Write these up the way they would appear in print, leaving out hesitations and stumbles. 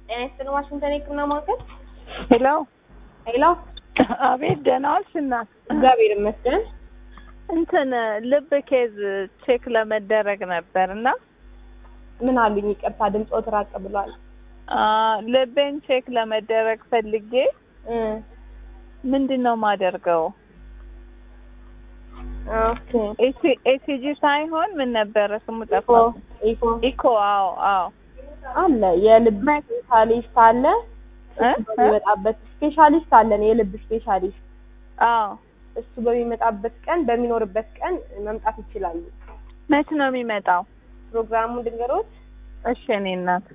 ጤና ዋሽንግተን የህክምና ማዕከል። ሄሎ ሄሎ። አቤት፣ ደህና ዋልሽ እናት? እግዚአብሔር ይመስገን። እንትን ልብ ኬዝ ቼክ ለመደረግ ነበርና ምን አሉኝ? ይቅርታ ድምጾት ራቅ ብሏል። ልቤን ቼክ ለመደረግ ፈልጌ ምንድነው ማደርገው? ኦኬ። ኤሲጂ ሳይሆን ምን ነበር ስሙ ጠፋ። ኢኮ። አዎ አለ። የልብ ስፔሻሊስት አለ። በሚመጣበት ስፔሻሊስት አለን፣ የልብ ስፔሻሊስት። እሱ በሚመጣበት ቀን በሚኖርበት ቀን መምጣት ይችላሉ። መች ነው የሚመጣው? ፕሮግራሙ ድንገሮት። እሺ እኔ እናት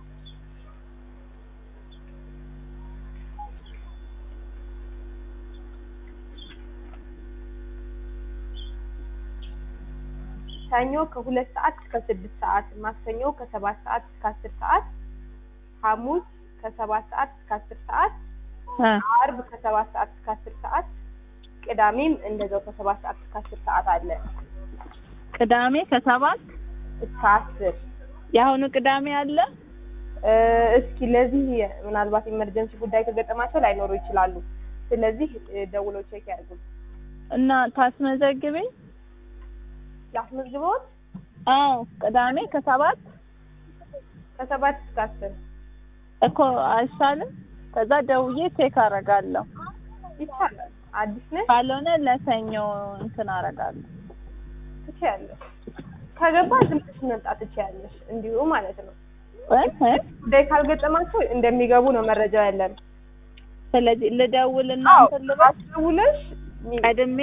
ሰኞ ከ2 ሰዓት እስከ 6 ሰዓት፣ ማክሰኞ ከ7 ሰዓት እስከ 10 ሰዓት፣ ሐሙስ ከ7 ሰዓት እስከ 10 ሰዓት፣ ዓርብ ከ7 ሰዓት እስከ 10 ሰዓት፣ ቅዳሜም እንደዛው ከ7 ሰዓት እስከ 10 ሰዓት አለ። ቅዳሜ ከ7 እስከ 10። ያሁኑ ቅዳሜ አለ። እስኪ ለዚህ ምናልባት ኢመርጀንሲ ጉዳይ ከገጠማቸው ላይኖሩ ይችላሉ። ስለዚህ ደውለው ቼክ ያድርጉ እና ታስመዘግበኝ። ያስመዝግበውት? ቅዳሜ ከ7 እስከ 10 እኮ አይሻልም? ከዛ ደውዬ ቼክ አደርጋለሁ። ይቻላል። አዲስ ነሽ? ካልሆነ ለሰኞ እንትን አደርጋለሁ። ትችያለሽ። ከገባ ዝም ብለሽ መምጣት ትችያለሽ፣ እንዲሁ ማለት ነው። ጉዳይ ካልገጠማቸው እንደሚገቡ ነው መረጃው ያለን። ስለዚህ ልደውልና እንትን ልበል። ደውለሽ ቀድሜ?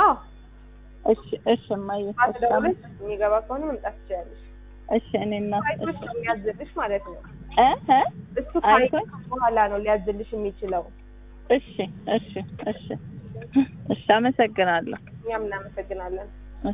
እሺ ማየ አትደውልሽ። የሚገባ ከሆነ መምጣት ትችያለሽ። እሺ እኔ እናት እሱ ሊያዝልሽ ማለት ነው። እሱ በኋላ ነው ሊያዝልሽ የሚችለው። እሺ አመሰግናለሁ። እኛም እናመሰግናለን።